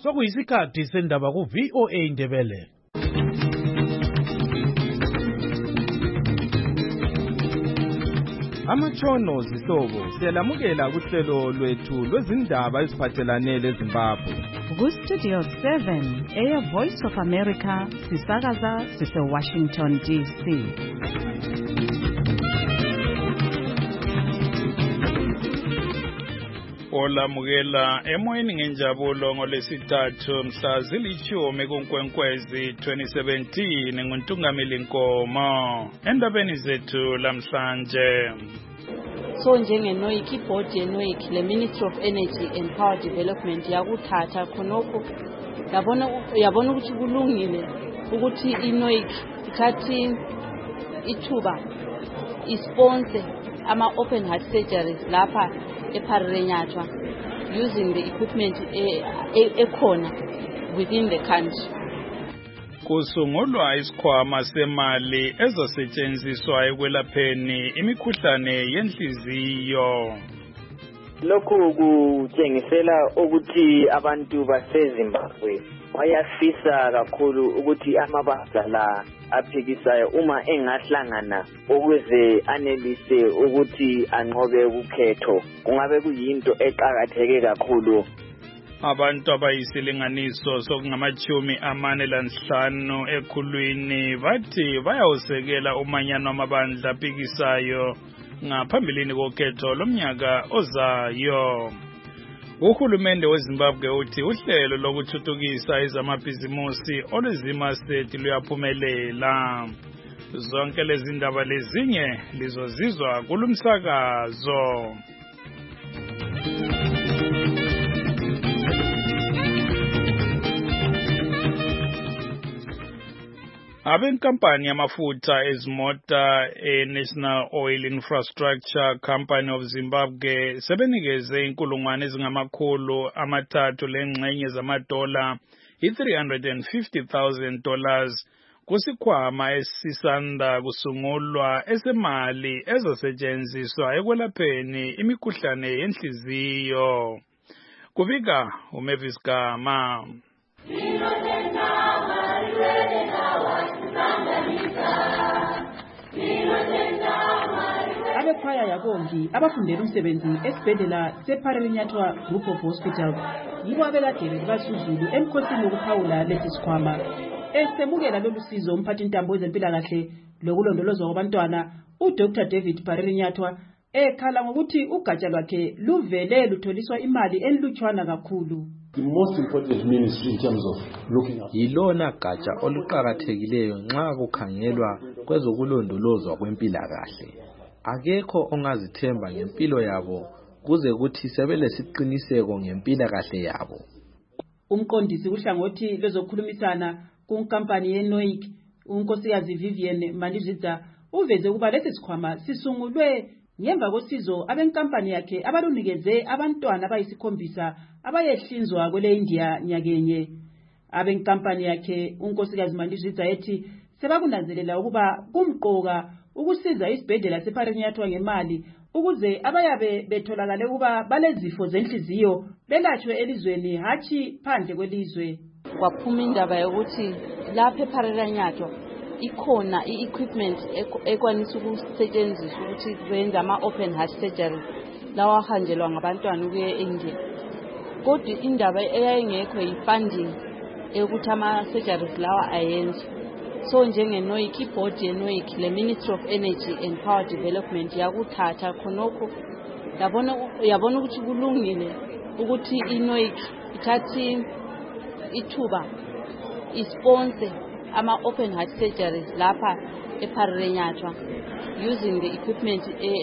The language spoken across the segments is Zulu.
sokuyisikhathi sendaba ku-VOA Indebele. Amatshono zihlobo siyalamukela kuhlelo lwethu lwezindaba eziphathelane leZimbabwe. Ku-Studio 7 Air Voice of America sisakaza sise-Washington DC. Olamukela emoyeni ngenjabulo ngolesithathu mhla zilithumi kuNkwenkwezi 2017 nguNtungameli Nkomo endabeni zethu lamhlanje. So njengenoik iboard yenoik le Ministry of Energy and Power Development yakuthatha khonokho yabona ukuthi kulungile ukuthi inoik ithathi ithuba isponsor ama open heart surgeries lapha ePharirenyatwa using the equipment ekhona within the country. Kusungulwa isikhwama semali ezosetshenziswa ekwelapheni imikhuhlane yenhliziyo. Lokhu kutshengisela ukuthi abantu baseZimbabwe bayafisa kakhulu ukuthi amabandla la aphikisayo uma engahlangana ukuze anelise ukuthi anqobe ukhetho kungabe kuyinto eqhakatheke kakhulu. Abantu abayisilinganiso sokungamashumi 45 ekhulwini bathi bayawusekela umanyano amabandla aphikisayo ngaphambilini kokhetho lomnyaka ozayo. Uhulumende weZimbabwe uthi uhlelo lokuthuthukisa ezamabhizimusi oluzima state luyaphumelela. Zonke lezi ndaba lezinye lizozizwa kulumsakazo. Abenkampani yamafutha ezimota National Oil Infrastructure Company of Zimbabwe sebenikeze inkulungwane ezingama300 lengxenye zamadola $350,000 kusikhwama esisanda kusungulwa esemali ezosetshenziswa ekwelapheni imikhuhlane yenhliziyo. Kubika uMavis Gama. Abekhaya yabongi abafundela umsebenzi esibhedlela sePharirenyatwa Group of Hospital yibo abelagele basuzulu emkhosini wokuphawula lesi sikhwama. Esemukela lolu sizo umphathintambo wezempilakahle lokulondolozwa kwabantwana uDr David Pharirenyatwa ekhala ngokuthi ugatsha lwakhe luvele lutholiswa imali enlutshwana kakhulu. The most important ministry in terms of looking at yilona gatsha oluqhakathekileyo nxa kukhangelwa kwezokulondolozwa kwempilakahle. Akekho ongazithemba ngempilo yabo kuze kuthi sebelesiqiniseko ngempilakahle yabo. Umqondisi uhlangothi lezokhulumisana kunkampani yeNoik unkosikazi Vivian Mandizidza uveze ukuba lesi sikhwama sisungulwe ngemva kosizo abenkampani yakhe abalunikeze abantwana abayisikhombisa abayehlinzwa kwele India nyakenye. Abenkampani yakhe unkosikazi Mandizidza ethi sebakunanzelela ukuba kumqoka ukusiza isibhedlela sePharirenyatwa ngemali ukuze abayabe betholakale ukuba balezifo zenhliziyo belatshwe elizweni hathi phandle kwelizwe. Kwaphuma indaba yokuthi lapha ePharirenyatwa ikhona i-equipment ekwanisa ukusetshenziswa ukuthi benze ama-open heart surgery lawa ahanjelwa ngabantwana ukuye e-India. Kodwa indaba eyayingekho yi-funding yokuthi ama-surgeries lawa ayenze. So njengenoik iboard yenoik le Ministry of Energy and Power Development yakuthatha khonokho yabona ukuthi kulungile ukuthi inoik ithathi ithuba isponsor ama open heart surgeries lapha ePharirenyatwa using the equipment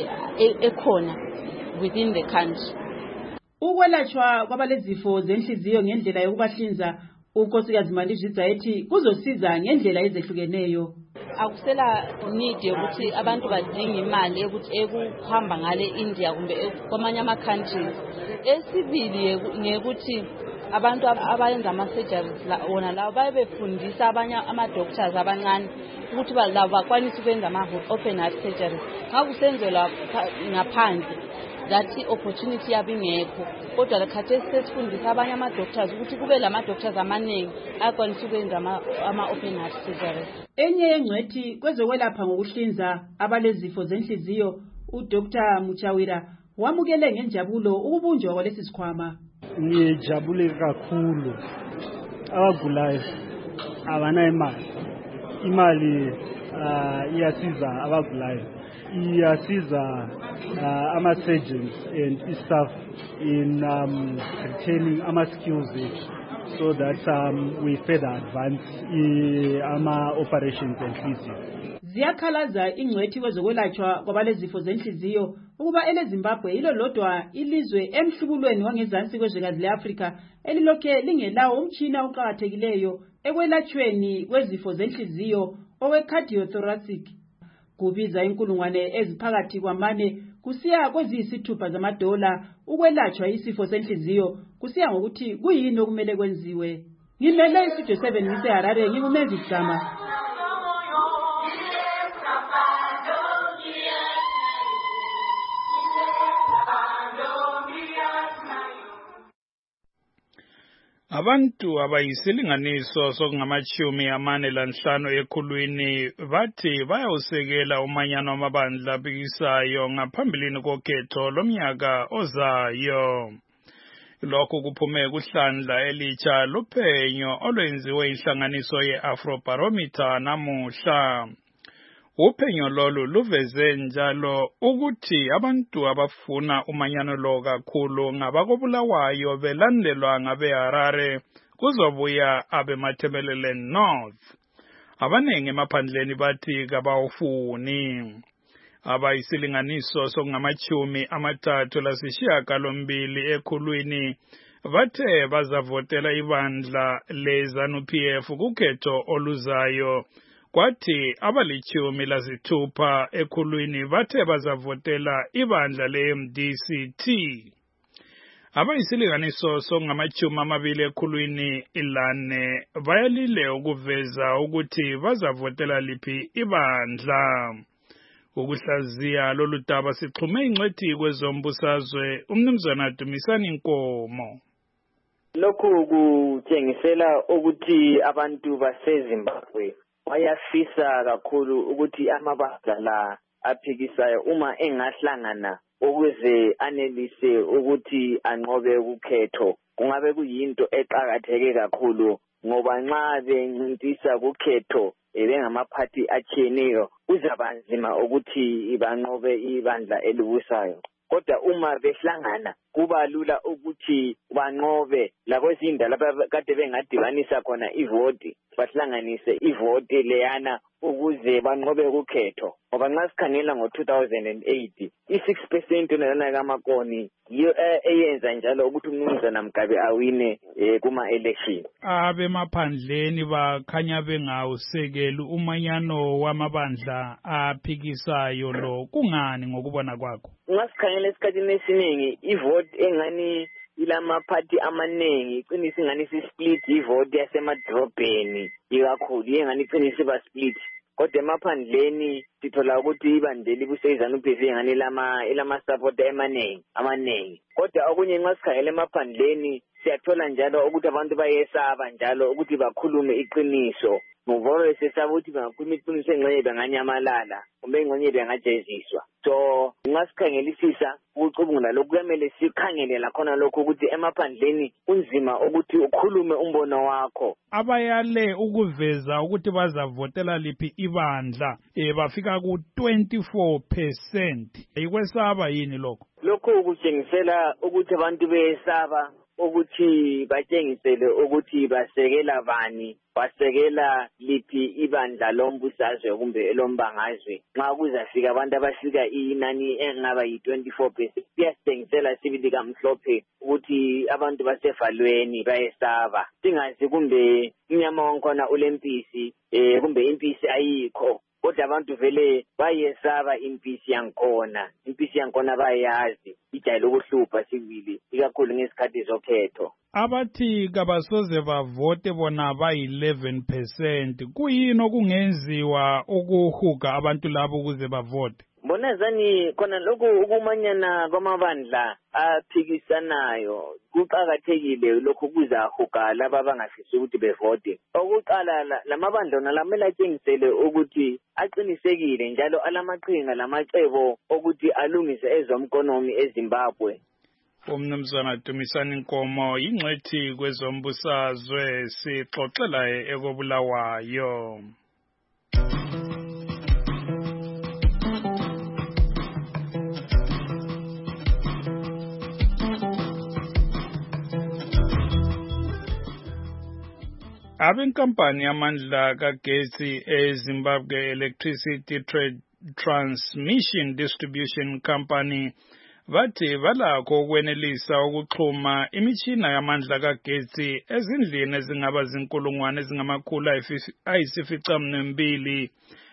ekhona within the country. Ukwelatshwa kwabalezifo zenhliziyo ngendlela yokubahlinza unkosikazi Mandizidza ethi kuzosiza ngendlela ezehlukeneyo. Akusela need yokuthi abantu badinga imali ekuhamba ngale India kumbe kwamanye ama countries. Esibili ngekuthi abantu abayenza ama surgeries wona lawo bayebefundisa abanye ama doctors abancane ukuthi labo bakwanisa ukwenza ama open heart surgeries. Ngakusenzelwa ngaphandle that opportunity yabingekho kodwa lekhathesi sesifundisa abanye ama-doctors ukuthi kube lama-doctors amaningi akwanisa ukwenza ama-open heart surgery. Enye yengcwethi kwezokwelapha ngokuhlinza abalezifo zenhliziyo uDr Muchawira wamukele ngenjabulo ukubunjwa kwalesi sikhwama. Ngijabule kakhulu abagulayo abana imali iyasiza abagulayo iyasiza ama-surgeons and staff in retaining ama-skills so that we further advance ama-operations enhliziyo. Ziyakhalaza ingcwethi kwezokwelatshwa kwabalezifo zenhliziyo ukuba eleZimbabwe yilo lodwa ilizwe emhlubulweni wangezansi kwezwekazi leAfrika elilokhe lingelawo umtshina oqhakathekileyo ekwelatshweni kwezifo zenhliziyo owe-cardiothoracic. Kubiza inkulungwane eziphakathi kwamane kusiya kweziyisithupha zamadola ukwelatshwa isifo senhliziyo kusiya ngokuthi kuyini okumele kwenziwe. Ngimele istudio 7 ngiseHarare ngingumezi Gama. Abantu abayisilinganiso sokungamachumi 45 ekhulwini bathi bayawusekela umanyano wamabandla apikisayo ngaphambilini kokhetho lomnyaka ozayo. Lokhu kuphume kuhlandla elitsha lophenyo olwenziwe inhlanganiso ye-Afrobarometer namuhla. Uphenyo lolu luveze njalo ukuthi abantu abafuna umanyano lo kakhulu ngabakobulawayo belandelwa ngabeHarare kuzobuya abemathebelelen North. Abanengi emaphandleni bathi kabawufuni. Abayisilinganiso sokungamachumi 38 ekhulwini bathe bazavotela ibandla leZANU-PF kukhetho oluzayo. Kwathi abalichumi lazithupha ekhulwini bathe bazavotela ibandla le-MDCT. Abayisilinganiso sokungamachumi 20 ekhulwini ilane bayalile ukuveza ukuthi bazavotela liphi ibandla. Ukuhlaziya lolu daba sixhume ingcwethi kwezombusazwe umnumzana Dumisani Nkomo. Lokhu kutshengisela ukuthi abantu baseZimbabwe bayafisa kakhulu ukuthi amabandla la aphikisayo uma engahlangana ukuze anelise ukuthi anqobe ukhetho kungabe kuyinto eqhakatheke kakhulu ngoba nxa bencintisa ukhetho bengamaphathi atshiyeneyo kuzaba nzima ukuthi banqobe ibandla elibusayo. Kodwa uma behlangana kuba lula ukuthi banqobe lakwezinda lapha kade bengadibanisa khona ivoti bahlanganise ivoti leyana ukuze banqobe ukhetho. Ngoba nxa sikhangela ngo-2008 i-6% lana kaMakoni yiyo eyenza njalo ukuthi umnumzana Mugabe awine kuma-election. Abemaphandleni bakhanya bengawusekeli umanyano wamabandla aphikisayo lo kungani ngokubona kwakho? Ngasikhangela esikhathini esiningi ivoti engani ilamaphathi amaningi iqinisa ingani si-split ivoti yasemadrobheni ikakhulu yengani iqinisa iba split. Kodwa emaphandleni sithola ukuthi ibandla kuseZANU-PF engani ilama-support amaningi. Kodwa okunye nxa sikhangela emaphandleni siyathola njalo ukuthi abantu bayesaba njalo ukuthi bakhulume iqiniso. Nguvolo sesaba ukuthi bangakhuluma iqiniso engxenye banganyamalala kumbe engxenye bangajeziswa. So nxa sikhangelisisa ukucubungula lokhu kuyamele sikhangele lakhona lokhu ukuthi emaphandleni kunzima ukuthi ukhulume umbono wakho. Abayale ukuveza ukuthi bazavotela liphi ibandla bafika ku-24%. Ikwesaba yini lokho? Lokhu kutshengisela ukuthi abantu besaba ukuthi batshengisele ukuthi basekela bani, basekela liphi ibandla lombusazwe kumbe elombangazwe. Nxa kuzafika abantu abafika inani engaba yi-24%, kuyasitshengisela sibili kamhlophe ukuthi abantu basevalweni bayesaba. Singazi kumbe umnyama wankhona ulempisi, kumbe impisi ayikho. Kodwa abantu vele bayesaba impisi yankhona. Impisi yankhona bayazi, ijayele ukuhlupha sibili, ikakhulu ngesikhathi zokhetho. Abathi kabasoze bavote bona bayi-11%. Kuyini okungenziwa ukuhuga abantu labo ukuze bavote? Mbonazani khona lokhu ukumanyana kwamabandla aphikisanayo kuqakathekile lokhu kuzahuga laba abangafisi ukuthi bevote. Okuqala lamabandla nalamele atshengisele ukuthi aqinisekile njalo alamaqhinga lamacebo ukuthi alungise ezomkonomi eZimbabwe. Umnumzana Dumisani Nkomo yingcwethi kwezombusazwe sixoxela ekobulawayo. Abenkampani yamandla kagesi eZimbabwe Electricity Transmission Distribution Company bathi balakho ukwenelisa ukuxhuma imitshina yamandla kagesi ezindlini ezingaba zinkulungwane ezingamakhulu ayisificaminwembili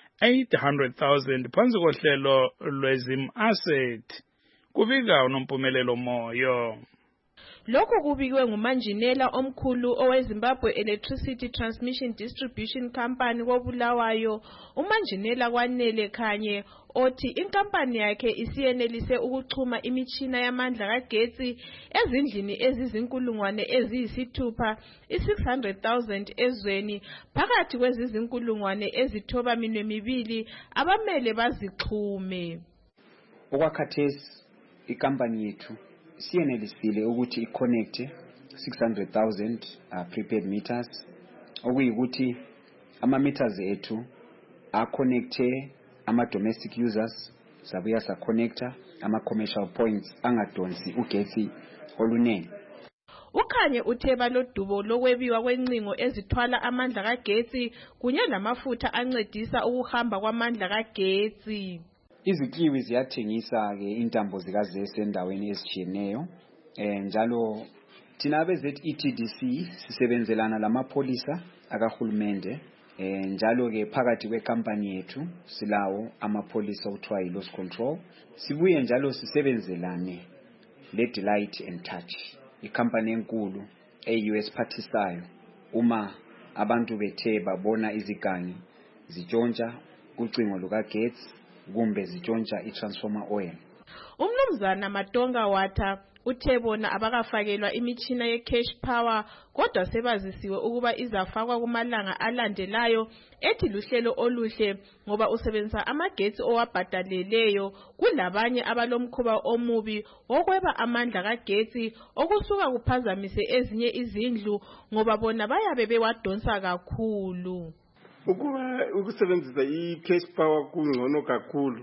800,000 phansi kohlelo lwezim asset. Kubika uNompumelelo Moyo. Lokhu kubikwe ngumanjinela omkhulu oweZimbabwe Electricity Transmission Distribution Company koBulawayo, umanjinela Kwanele Khanye, othi inkampani yakhe isiyenelise ukuxhuma imitshina yamandla kagesi ezindlini ezizinkulungwane eziyisithupha 600,000 ezweni phakathi kwezizinkulungwane ezithobaminwembili abamele bazixhume. Okwakhathesi ikampani yethu siyenelisile ukuthi iconnecte 600,000 prepaid meters, okuyikuthi ama-meters ethu aconnecte ama-domestic users, sabuya sa-connecta ama-commercial points angadonsi ugesi olunene. Ukhanye uthe balodubo lokwebiwa kwencingo ezithwala amandla kagesi kunye lamafutha ancedisa ukuhamba kwamandla kagesi. Izikliwi ziyathengisa ke intambo zikazesi endaweni ezitshiyeneyo, njalo thina abe-ZETDC sisebenzelana lamapolisa akahulumende, njalo ke phakathi kwekampani yethu silawo amapolisa okuthiwa yi-loss control. Sibuye njalo sisebenzelane le-Delight and Touch, ikampani enkulu e-US phathisayo uma abantu bethe babona izigangi zitshontsha ucingo lukagesi kumbe zitshontsha i-transformer oil. Umnumzana Matonga Watha uthe bona abakafakelwa imitshina ye-cash power kodwa sebazisiwe ukuba izafakwa kumalanga alandelayo, ethi luhlelo oluhle ngoba usebenzisa amagetsi owabhadaleleyo kulabanye abalomkhuba omubi wokweba amandla kagetsi okusuka kuphazamise ezinye izindlu ngoba bona bayabe bewadonsa kakhulu. Ukuba ukusebenzisa i-cash power kungcono kakhulu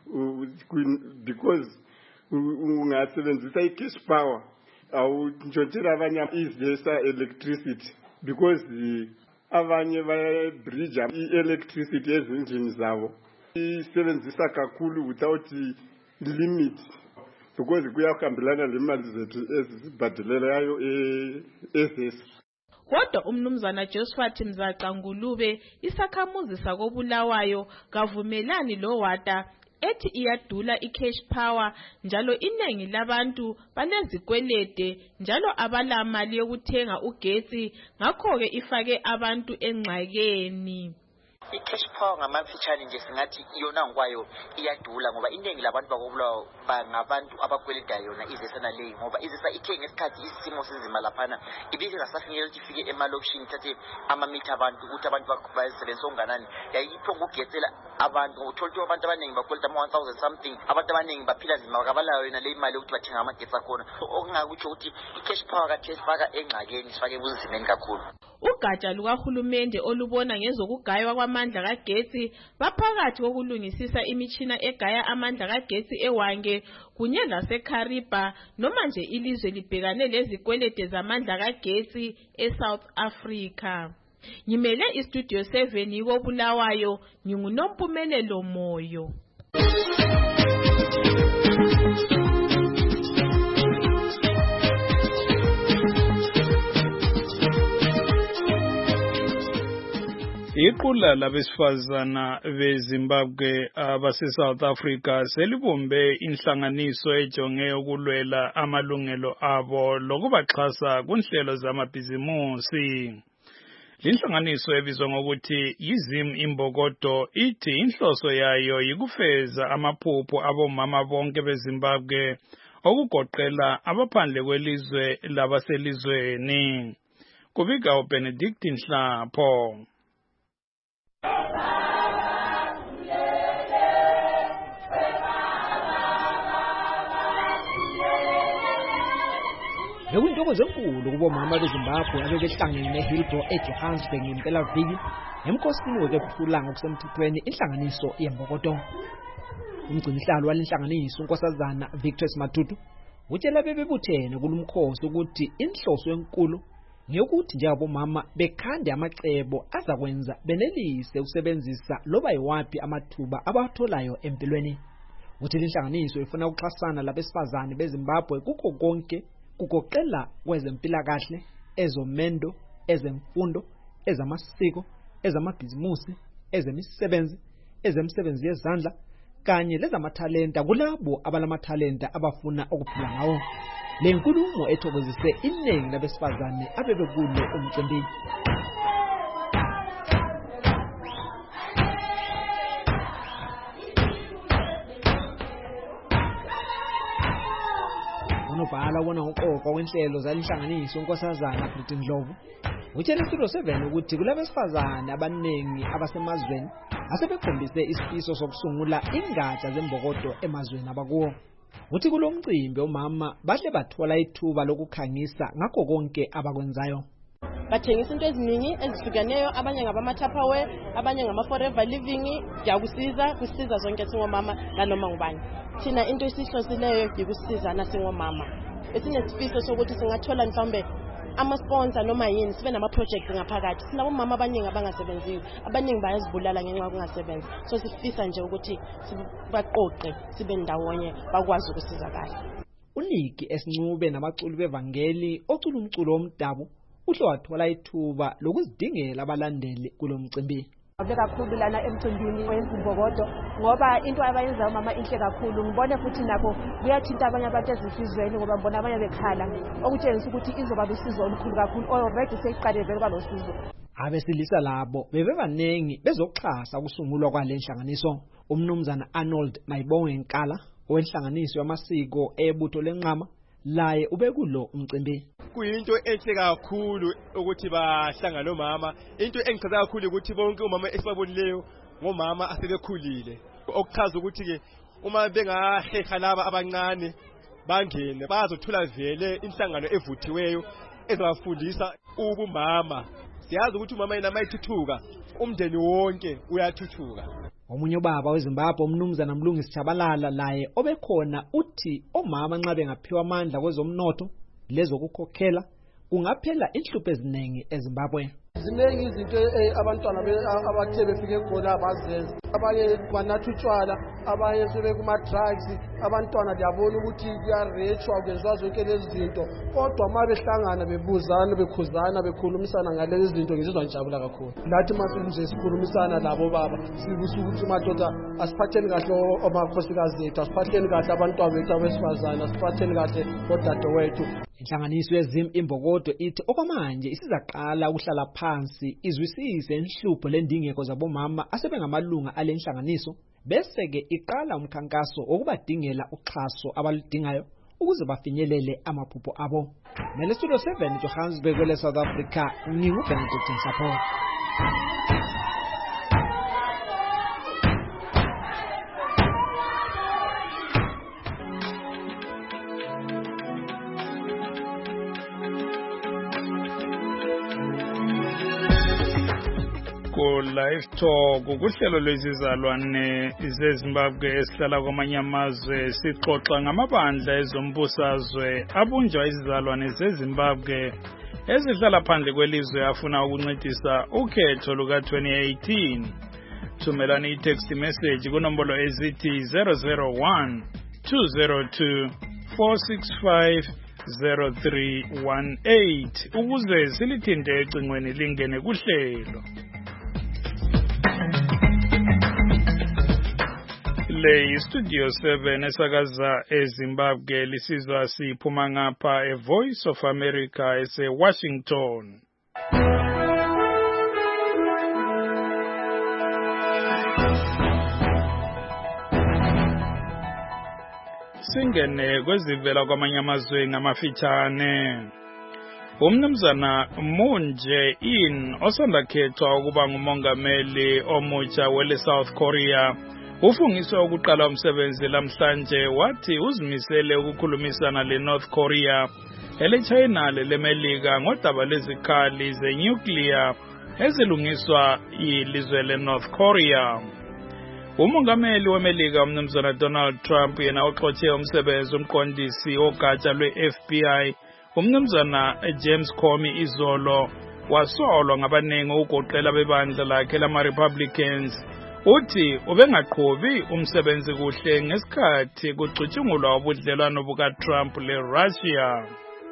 because ungasebenzisa i-cash power awuntshontshela abanye izesa electricity because abanye bayabridge i-electricity ezindlini zabo isebenzisa kakhulu without limit because kuyahambelana lemali zethu ezibhadelelayo ezesa. Kodwa umnumzana Josephat Mzaqa Ngulube isakhamuzi sakobulawayo kavumelani lo Wata, ethi iyadula i-cash power njalo inengi labantu balezikwelede njalo abala mali yokuthenga ugesi, ngakho ke ifake abantu engxakeni. I-cash power ngamafitshane nje singathi iyona ngwayo iyadula ngoba iningi labantu bakobulawayo bangabantu abakweleda yona izesana leyi ngoba izesa ithe ngesikhathi isimo sezima laphana ibike ngasafinyela ukuthi ifike emalokishini ithathe amamitha abantu ukuthi abantu basebenzisa onganani yayiphonga ukugetsela abantu uthola ukuthi abantu abaningi bakweleda ama-1,000 something, abantu abaningi baphila nzima kabalayo yona leyi mali ukuthi bathenga amagetsi akhona, okungakutsho ukuthi i-cash power kathi sifaka engxakeni, sifake ebunzimeni kakhulu. Ugatsha lukahulumende olubona ngezokugaywa kwamandla kagesi baphakathi kokulungisisa imitshina egaya amandla kagesi eWange kunye laseKhariba noma nje ilizwe libhekane lezikwelede zamandla kagesi eSouth Africa. Ngimele iStudio 7 yikobulawayo, nginguNompumelelo Moyo. Iqula labesifazana beZimbabwe abase-South Africa selibumbe inhlanganiso ejonge ukulwela amalungelo abo lokubaxhasa kunhlelo zamabhizimusi. Linhlanganiso ebizwa ngokuthi yiZim Imbokodo ithi inhloso yayo yikufeza amaphupho abomama bonke beZimbabwe okugoqela abaphandle kwelizwe labaselizweni. Kubika uBenedict Nhlapho. Bekuntokozo enkulu kubomama beZimbabwe abebehlangene eHillbrow eJohannesburg ngempelaviki emkhosini wekuphula ngokusemthethweni inhlanganiso yeMbokodo. Umgcinihlalo walenhlanganiso uNkosazana Victor Matutu utshela bebebuthene kulumkhosi ukuthi inhloso enkulu ngeyokuthi njengabomama bekhande amacebo azakwenza benelise ukusebenzisa loba yiwapi amathuba abatholayo empilweni. Uthi inhlanganiso ifuna ukuxhasana labesifazane beZimbabwe kukho konke kugoqela kwezempilakahle, ezomendo, ezemfundo, ezamasiko, ezamabhizimusi, ezemisebenzi yezandla kanye lezamathalenta kulabo abalamathalenta abafuna ukuphila ngawo. Le nkulumo ethokozise iningi labesifazane abebekulo umcimbi. Unobhala wona uqoqo wenhlelo zalinhlanganiso uNkosazana Britain Ndlovu utshela Studio 7 ukuthi kulabesifazane abaningi abasemazweni asebekhombise isifiso sokusungula ingatsha zeMbokodo emazweni abakuwo. Uthi kulomcimbi omama bahle bathola ithuba lokukhangisa ngakho konke abakwenzayo. Bathengisa into eziningi ezihlukeneyo, abanye ngabama-Tupperware, abanye ngama-Forever Living, kusiza zonke singomama nanoma ngubani. Thina into esihlosileyo yikusizana singomama. Esinesifisa sokuthi singathola mhlawumbe ama-sponsor noma yini, sibe nama-projects ngaphakathi. Sinabomama abaningi abangasebenziyo, abaningi bayazibulala ngenxa yokungasebenzi. So sifisa nje ukuthi sibaqoqe, sibe ndawonye bakwazi ukusizakala. Uniki Esincube nabaculi bevangeli ocula umculo womdabu uhle wathola ithuba lokuzidingela abalandeli kulomcimbi. Kakhulu lana emcimbini weZimbokodo ngoba into abayenza umama inhle kakhulu. Ngibone futhi nabo kuyathinta abanye abantu ezihlizweni ngoba ngibona abanye bekhala okutshengisa ukuthi izoba lusizo olukhulu kakhulu. Already seyiqale vele balosizo. Abesilisa labo bebebanengi bezoxhasa ukusungulwa kwalenhlanganiso. Umnumzana Arnold Mayibonge Nkala owenhlanganiso yamasiko ebutho lenqama laye ubekulo umcimbi. Kuyinto enhle kakhulu ukuthi bahlangana nomama. Into engichaza kakhulu ukuthi bonke umama esibabonileyo ngomama asebekhulile. Okuchaza ukuthi ke uma bengaheha laba abancane bangene bazothola vele inhlangano evuthiweyo ezabafundisa ubumama. Siyazi ukuthi umama yena mayithuthuka umndeni wonke uyathuthuka. Omunye ubaba weZimbabwe umnumzana Mlungisi Chabalala laye obekhona uthi omama nxa bengaphiwa amandla kwezomnotho lezokukhokhela kungaphela inhlupho eziningi eZimbabwe. Ziningi izinto abantwana abathe befike khona abazenza. Abanye banatha utshwala, abanye sebekuma drugs, abantwana liyabona ukuthi kuyarechwa kwenzwa zonke lezi zinto. Kodwa uma behlangana bebuzana bekhuzana bekhulumisana ngalezi zinto ngizizwa ngijabula kakhulu. Nathi manje sikhulumisana labo baba sibusuku ukuthi madoda asiphatheni kahle omakhosikazi ethu, asiphatheni kahle abantwana bethu abesifazana, asiphatheni kahle odadewethu. Inhlanganiso yeZim Imbokodo ithi okwamanje isizaqala ukuhlala phansi izwisise inhlupho lendingeko zabomama asebengamalunga alenhlanganiso bese ke iqala umkhankaso okubadingela uxhaso abaludingayo ukuze bafinyelele amaphupho abo. Mele Studio 7 Johannesburg kwele South Africa nginguBenedict Nhlapho. Live Talk kuhlelo lwezizalwane zeZimbabwe esihlala kwamanye amazwe sixoxa ngamabandla ezombusazwe abunjwa izizalwane zeZimbabwe ezihlala phandle kwelizwe afuna ukuncedisa ukhetho luka-2018. Thumelani i-text message kunombolo ezithi 001 202 465 0318 ukuze silithinte ecingweni lingene kuhlelo. Le Studio 7 esakaza eZimbabwe lisizwa siphuma ngapha eVoice of America ese Washington. Singene kwezivela kwamanye amazwe ngamafitshane. Umnumzana Moon Jae-in osanda khethwa ukuba ngumongameli omutsha wele South Korea ufungiswe ukuqala umsebenzi lamhlanje wathi uzimisele ukukhulumisana le North Korea ele-China le-Melika ngodaba lezikhali ze-nuclear ezilungiswa yilizwe le-North Korea. Umongameli weMelika umnumzana Donald Trump yena oxotshe umsebenzi umqondisi ogatsha lwe-FBI umnumzana James Comey izolo wasolwa ngabaningi ukugoqela bebandla lakhe lama-Republicans. Uthi ubengaqhubi umsebenzi kuhle ngesikhathi kucutshungulwa ubudlelwano buka-Trump le-Russia.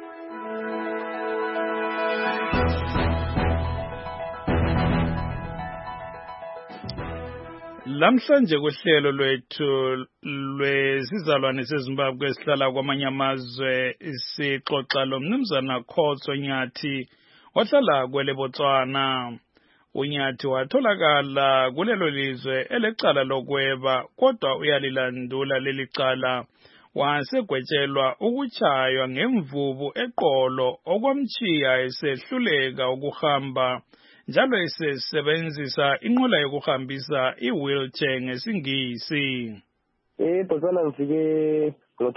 Lamhlanje kuhlelo lwethu lwesizalwane seZimbabwe esihlala kwamanye amazwe sixoxa lo mnumzana Khotso Nyathi ohlala kwele Botswana. Unyathi watholakala kulelo lizwe elecala lokweba kodwa uyalilandula leli cala wasegwetshelwa ukutshaywa ngemvubu eqolo okwamchiya esehluleka ukuhamba njalo esebenzisa inqola yokuhambisa i-wheelchair ngesingisi. Botswana ngifike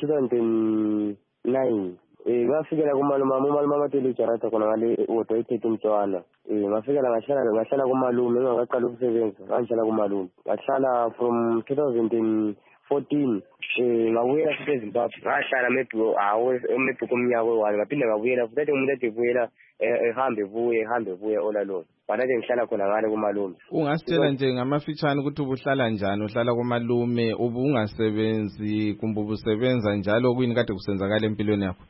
ngo-2009. Ngafikela kumalume umalume Jarata khona ngale odo ethethe umntwana. Ngafikela ngahlala kumalume ngaqala ukusebenza ngihlala kumalume. Ngahlala from 2014 ngabuyela futhi eZimbabwe. Ngahlala maybe kumnyaka we-1 ngaphinde ngabuyela futhi umuntu ade buyela ehambe buye olalona. Banathi ngihlala khona ngale kumalume. Ungasitshela nje ngamafitshane ukuthi ubuhlala njani, uhlala kumalume, ubungasebenzi kumbe ubusebenza njalo kuyini kade kusenzakala empilweni yakho?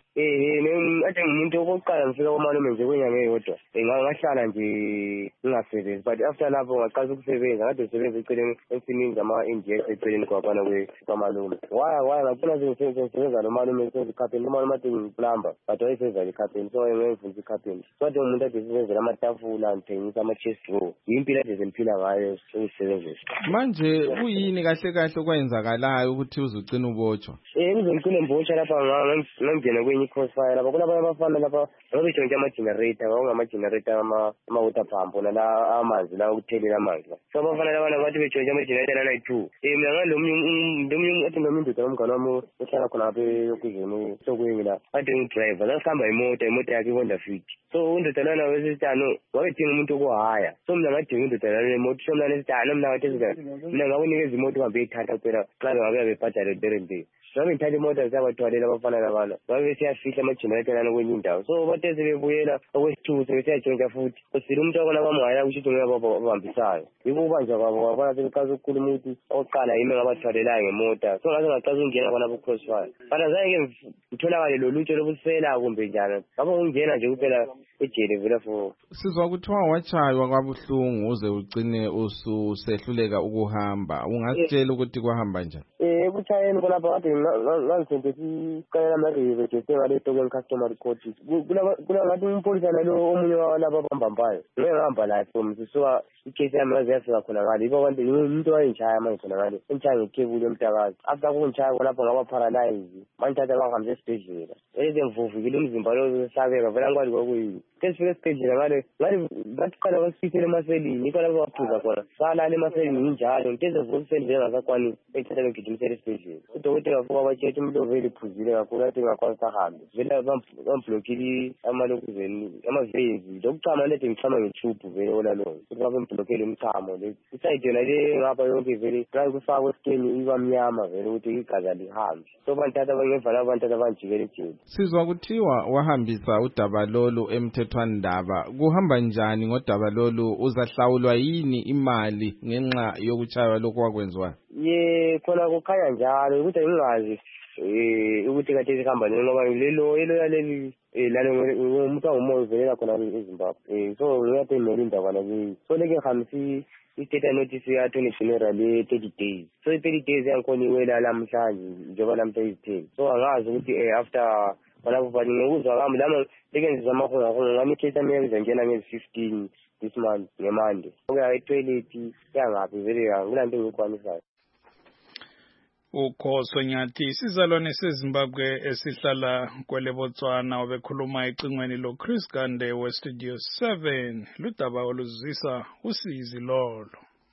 Ade ngumuntu okokuqala ngifika kumalume nje kwenyanga eyodwa. Ngahlala nje ngingasebenzi but after lapho ngaqala ukusebenza kade usebenza eceleni ensimini zama-injects eceleni kwamalume. Waya ngabona sengisebenza nomalume esezikhapeni umalume ade ngiplumber but wayesebenza ekhapeni so ngifundisa ekhapeni. So ade umuntu ade esebenzela amatafula ngithengisa ama-chest roll. Impilo ade zengiphila ngayo ukusebenzisa. Manje kuyini kahle okwenzakalayo ukuthi uzugcina ubotshwa? Ngizongcina mbotshwa lapha ngangena kwenye crossfire lapha kulabanye abafana lapha ngabetshontsha ama-generator ngama-generator ama-water pump nala amanzi la ukuthelela amanzi. So abafana labana bathi betshontsha ama-generator nana-2. Mina ngalomunye athi noma indoda yomngane wami ohlala khona ngapha ekuzweni sokwengi la ade ngidriver sasihamba imoto yakhe i-Honda Fit. So indoda lana wesitano wabedinga umuntu okuhaya. So mina ngadinga indoda lana nemoto so mina nesitano mina mina ngakunikeza imoto uhambe eyithatha kuphela xa ngabe bebhadale derende. Nami ngithatha imoto zabathwalela abafana labana babe siyafihla ama-generator lana kwenye indawo. So bathe sebebuyela okwesithuku sebesiyatshontsha futhi usile umuntu wakona bamngaya kusho ukuthi ngeke babambisayo. Yiko kubanjwa kwabo kwabona sebeqala ukukhuluma ukuthi oqala yimi ngabathwalelayo ngemota. So ngaze ngaqala ukungena khona ku-crossfire. Bana zange ngitholakale lolutsho lobusela kumbe njani. Ngapho ngingena nje kuphela ejele vela for. Sizwa kuthiwa watshaywa kwabuhlungu uze ugcine ususehluleka ukuhamba. Ungasitshela ukuthi kwahamba njani? Ekuthayeni khonapha kade ngangithembisa icala lama-rive jese ngale token customary court. Ngathi umpholisa nalo omunye walaba abambambayo ngeke ngihamba layo from sisuka ikhesi yami yaze yafika khona ngale yibo abantu umuntu wayengitshaya manje khona ngale engitshaya ngethebuli emtakazi after kungitshaya khonapho ngaba paralyze mangithatha bangihambisa esibhedlela ngivuvukile umzimba lo sabeka vela ngikwali kwakuyini sesifika esibhedlela ngale baqala basifisela emaselini yikho lapho baphuza khona salala emaselini injalo ngiteze vuka ekuseni njengasakwani engithatha ngigijimisela esibhedlela udokotela wafuka wabatshela umuntu ovele iphuzile kakhulu ade ngakwazi sahambe vele bamblokile amalokuzeni amavezi lokuchama nede ngichama ngetube vele olalona ukuthi babemblokele umchamo le isayidi yona le ngapha yonke vele xa kufakwa esikeni iba mnyama vele ukuthi igazi alihambi so bantata bangevala abantata banjikela ejele. Sizwa kuthiwa wahambisa udaba lolu emthethwandaba kuhamba njani ngodaba lolu uzahlawulwa yini imali ngenxa yokuchaywa lokhu wakwenziwa? Khona kukhanya njalo ukuthi ngingazi ukuthi kade sihamba ngoba lelo yaleli lalo umuntu angumoya uvelela khona eZimbabwe so ngiyaphe imeli indaba la so leke ngihambisi i-state notice ya-attorney general ye-30 days so i-30 days yangikhona iwela lamhlanje njengoba lamhla yi-10 so angazi ukuthi after balapho but ngokuzwa kwami lama leke ngiza amahonga ngami ikhesi yami ngizongena ngezi-15 this month ngemande okuya etoilet yangaphi vele akulanto engiyikwanisayo. Ukhoso Nyathi isizalwane seZimbabwe esihlala kwele Botswana obekhuluma ecingweni lo Chris Gande we Studio 7 ludaba oluzisa usizi lolo.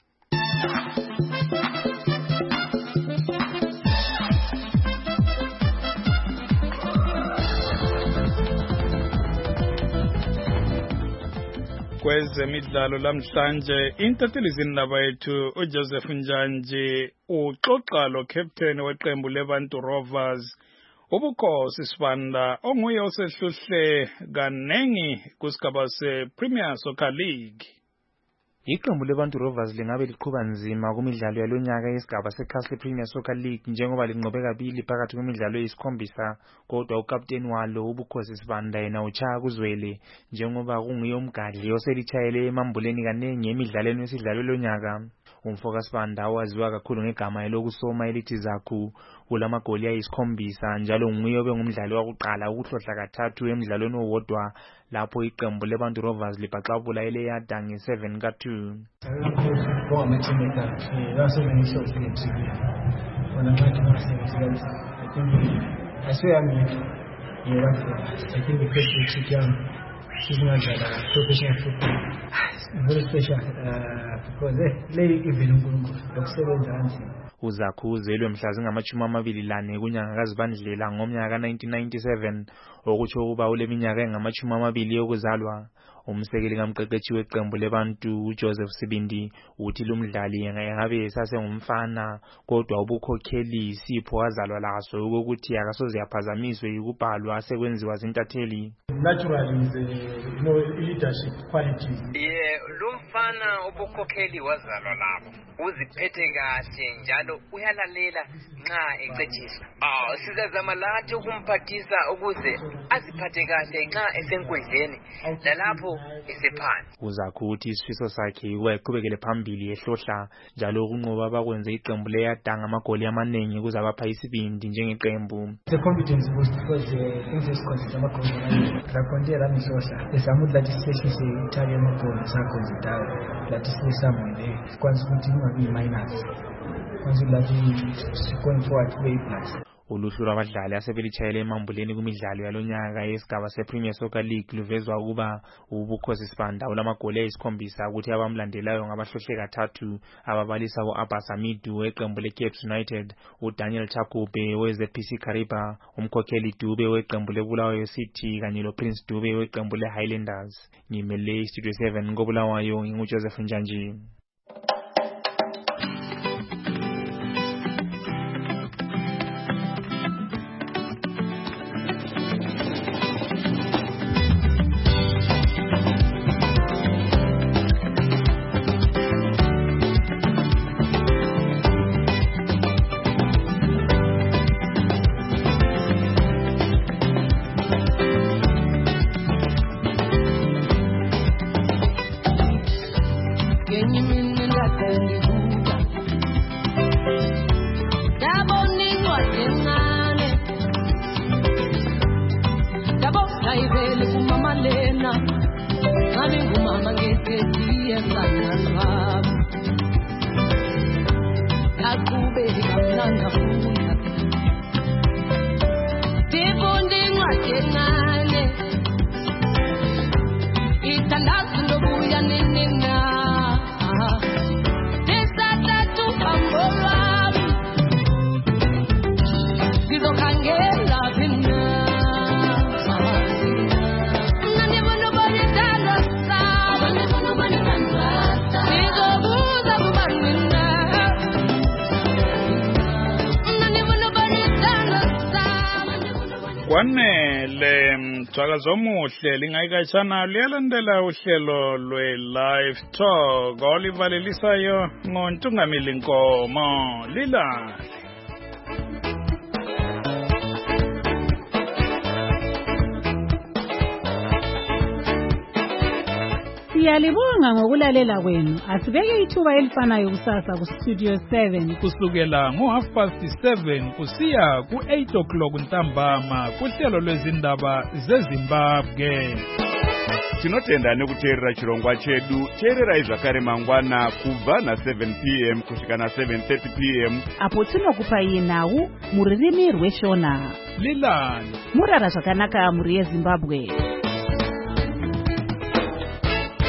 Kwezemidlalo lamhlanje intathelizindaba yethu uJoseph Njanji uxoxa lo captain weqembu leBantu Rovers ubukhosi Sibanda onguye osehluhle kanengi kusigaba sePremier Soccer League. Iqembu leBantu Rovers lingabe liqhuba nzima kumidlalo yalonyaka yesigaba seCastle Premier Soccer League njengoba linqobe kabili phakathi kwemidlalo eyisikhombisa kodwa ukapteni walo ubukhosi Sibanda yena uchaya kuzwele njengoba kunguye umgadli oselichayele emambuleni kanengi emidlalweni wesidlalo lonyaka. Umfoka Sibanda owaziwa kakhulu ngegama elokusoma elithi Zaku kulamagoli ayisikhombisa njalo nguye obengumdlali wakuqala ukuhlohla kathathu emidlalweni owodwa lapho iqembu leBantu Rovers libhaxabula eleyada nge7 ka2. Professional football. Very special because play even lokusebenza. Uzaku uzelwe mhla zingama-24 kunyanga kaZibandlela ngomnyaka ka1997 okutsho ukuba uleminyaka engama-20 yokuzalwa. Umsekeli kamqeqeshi weqembu leBantu uJoseph Sibindi uthi lumdlali engabe esasengumfana kodwa ubukhokheli isipho wazalwa laso ukuthi akasoze yaphazamiswe yikubhalwa sekwenziwa zintatheli. Naturally is leadership qualities. Lumfana ubukhokheli wazalwa labo uziphethe kahle njalo uyalalela nxa ecetshiswa. Sizazama lathi ukumphathisa ukuze aziphathe kahle nxa esenkundleni lalapho esephansi. Uzaku uthi isifiso sakhe uqhubekele phambili ehlohla njalo ukunqoba abakwenze iqembu leyadanga amagoli amanengi kuzabapha isibindi njengeqembu. The competence boost because things consider amagoli rakontela mihlohla esamudla disesise ithale amagoli sakho zidala lathi sisamwe kwanza ukuthi ungabi minus kwanza lathi going forward way plus. Uluhlu lwabadlali asebelichayele emambuleni kumidlalo yalonyaka yesigaba sePremier Soccer League luvezwa ukuba ubukhosi Sibanda ulamagoli ayisikhombisa ukuthi abamlandelayo ngabahlohle kathathu ababalisa uAbbas Hamidu weqembu leCapes United, uDaniel Chakube weZPC Kariba, umkhokheli Dube weqembu leBulawayo City kanye loPrince Dube weqembu leHighlanders. Ngimele Studio 7 ngoBulawayo nginguJoseph Njanji. Kwanele mthwakazo omuhle lingayikatshana liyalandela uhlelo lwe-Live Talk olivalelisayo ngoNtungamili Nkomo lilale. Siyalibonga ngokulalela kwenu. Asibeke ithuba elifanayo kusasa ku Studio 7 kusukela ngo7:30 kusiya ku8 o'clock ntambama kuhlelo lwezindaba zeZimbabwe. tinotenda nekuteerera chirongwa chedu. Teererai zvakare mangwana kubva na7 p.m. kusvika na7:30 p.m. apo tinokupai nhau muririmi rweshona. Lilani murara zvakanaka muri yeZimbabwe.